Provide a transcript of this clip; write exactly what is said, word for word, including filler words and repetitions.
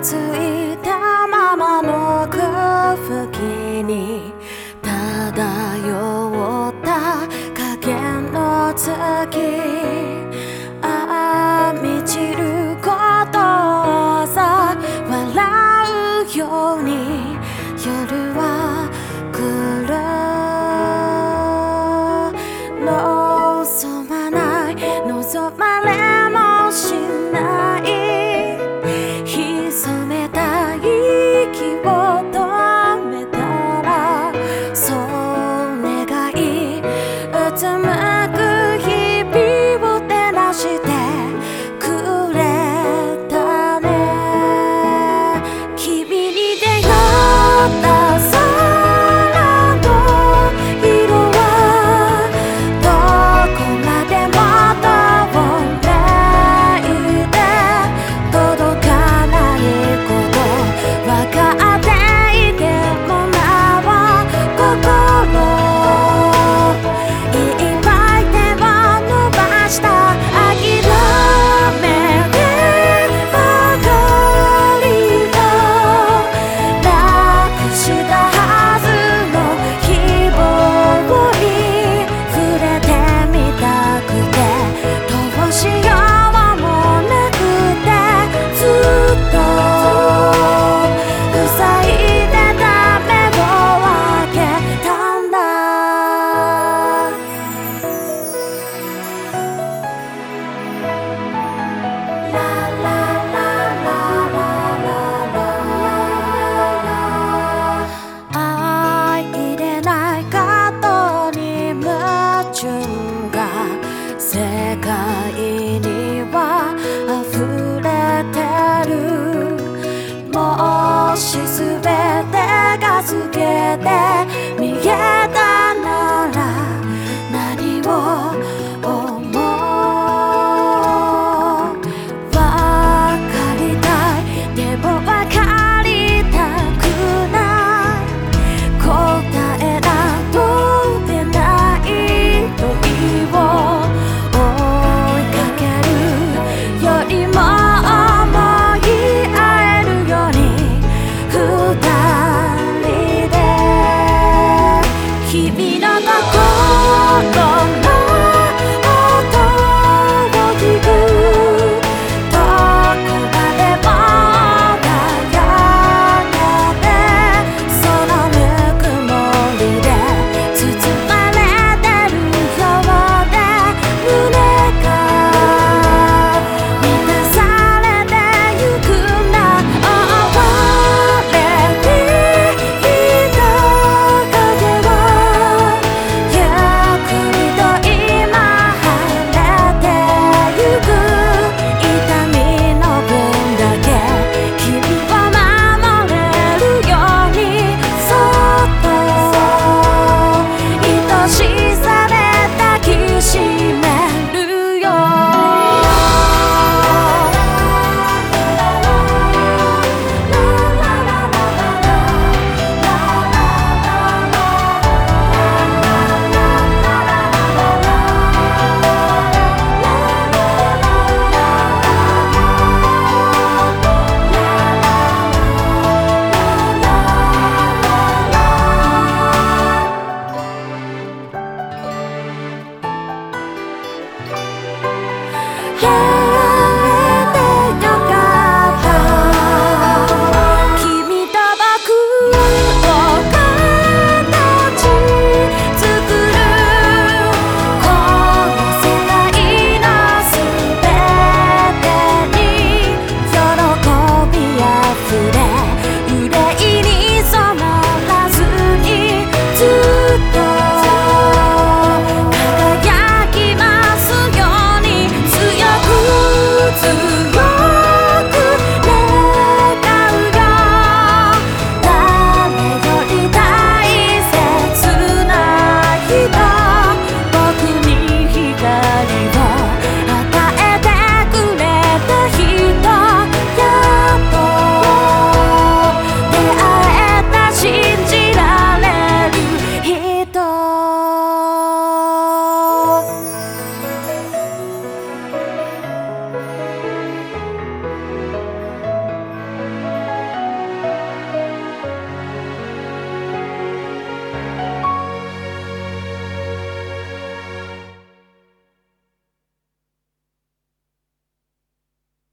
ついたままの空気に漂った影の月、ああ満ちることをさ笑うように夜は来る。望まない望まれもしない潜めた息を止めたらそう願いうつむく日々を照らしてくれたね。君に出会った空の色はどこまでも飛んでいて届かないこと分かっていてもなお心いっぱい手を伸ばした諦めてばかりとなくしたはずの希望に触れてみたくてどうしようもなくてずっと塞いでた目を開けたんだ。ララララララ相入れないことに夢中が世界には溢れてる。もし全てが透けて見